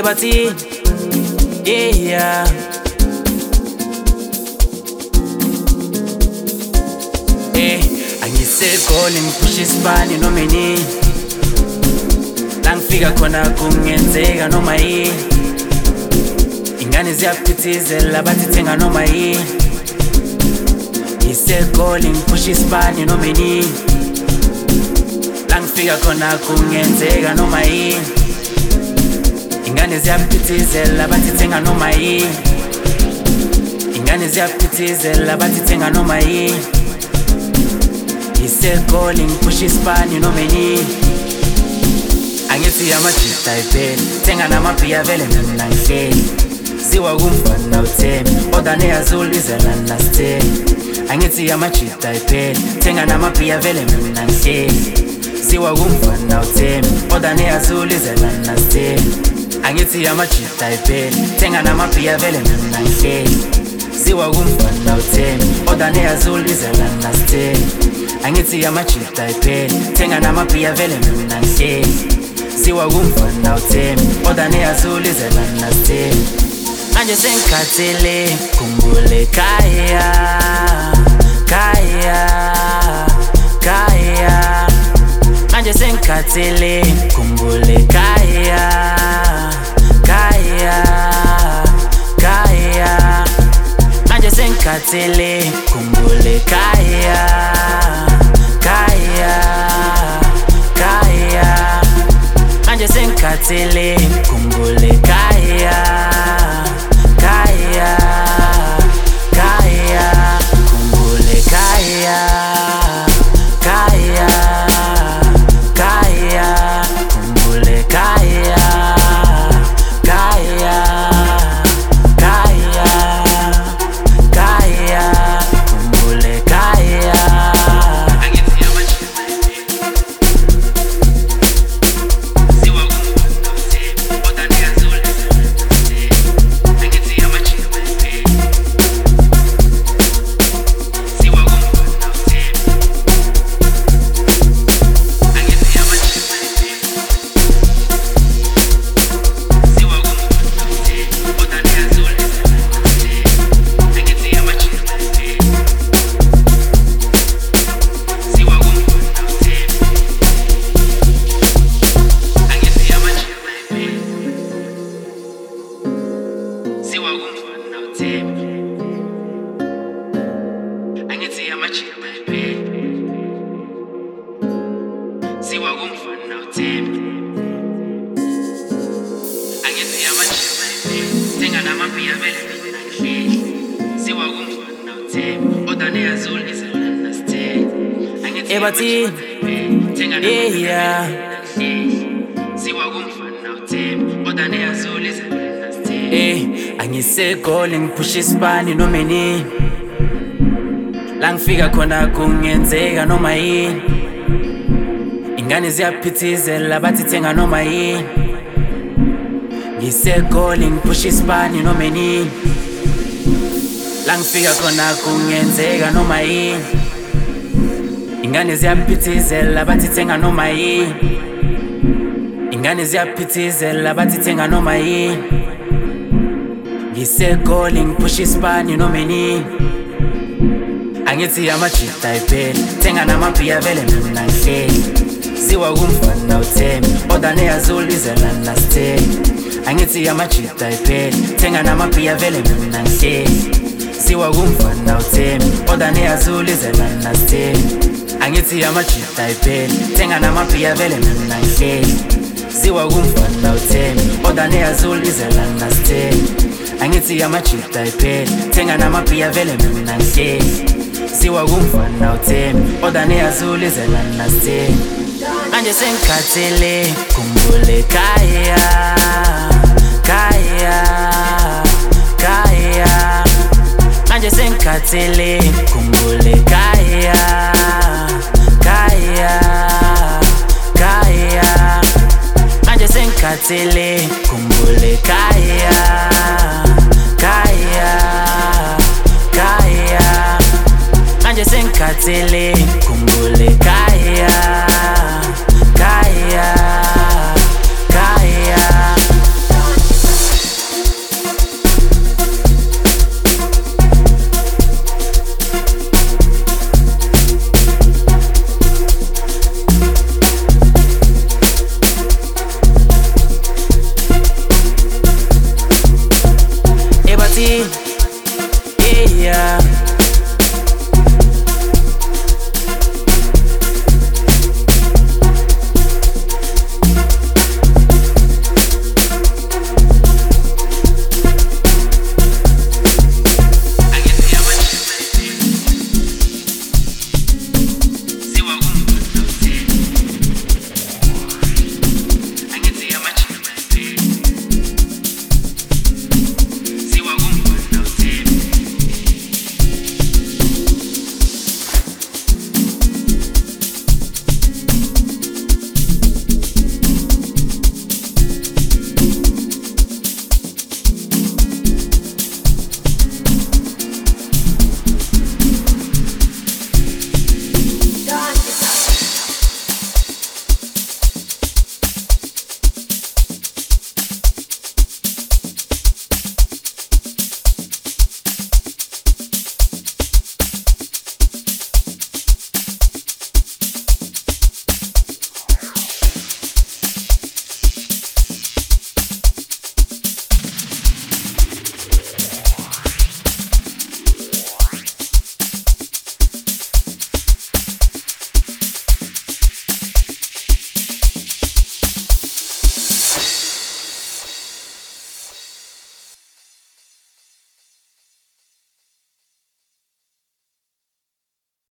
bathini, yeah. Angisekhona ngiphusha isibani noma yini, la ngifika khona kungenzeka noma yini. Ingane ziyaphithizela bathi thenga noma yini. Ngisekhona ngiphusha isibani noma yini, la ngifika khona kungenzeka noma yini. Ingane ziyaphithizela bathi thenga noma yini. Ingane ziyaphithizela bathi thenga noma yini. Ngisekhona ngiphusha isibani noma yini. Angithi amajita ayiveli, thenga namabhiya vele mina ngihleli. Ziwa kumfana uthembi, oda neyazulu izela nasitheli. Angithi amajita ayiveli, thenga namabhiya vele mina ngihleli. Ziwa kumfana uthembi, oda neyazulu izela nasitheli. Angithi amajita ayiveli, thenga namabhiya vele mina ngihleli. Ziwa kumfana uthembi, oda neyazulu izela nasitheli. Angithi amajita ayiveli, thenga namabhiya vele mina ngihleli. Ziwa kumfana uthembi, oda neyazulu izela nasitheli. Manje sengikhathele, khumbule kaya, kaya, kaya. Manje sengikhathele, khumbule kaya, kaya, kaya. Manje sengikhathele, khumbule kaya, kaya, kaya. Manje sengikhathele, khumbule kaya, kaya, kaya. Khumbule kaya, kaya, kaya. Khumbule kaya, kaya, kaya, kaya. Khumbule kaya. Angisekhona ngiphusha isibani noma yini, la ngifika khona kungenzeka noma yini. Ingane ziyaphithizela bathi thenga noma yini. Ngisekhona ngiphusha isibani noma yini, la ngifika khona kungenzeka noma yini. Ingane ziyaphithizela bathi thenga noma yini. Ingane ziyaphithizela bathi thenga noma yini. Ngisekhona ngiphusha isibani noma yini. Angithi amajita ayiveli, thenga namabhiya vele mina ngihleli. Ziwa kumfana uthembi, oda neyazulu izela nasitheli. Angithi amajita ayiveli, thenga namabhiya vele mina ngihleli. Ziwa kumfana uthembi, oda neyazulu izela nasitheli. Angithi amajita ayiveli, thenga namabhiya vele mina ngihleli. Ziwa kumfana uthembi, oda neyazulu izela nasitheli. Angithi amajita ayiveli, thenga namabhiya vele mina ngihleli. Ziwa kumfana uthembi, oda neyazulu izela nasitheli. Manje sengikhathele, khumbule kaya, kaya, kaya. Manje sengikhathele, khumbule kaya, kaya, kaya. Manje sengikhathele, khumbule kaya, kaya, kaya. Manje sengikhathele, khumbule kaya, kaya, kaya. emasini. Yeah,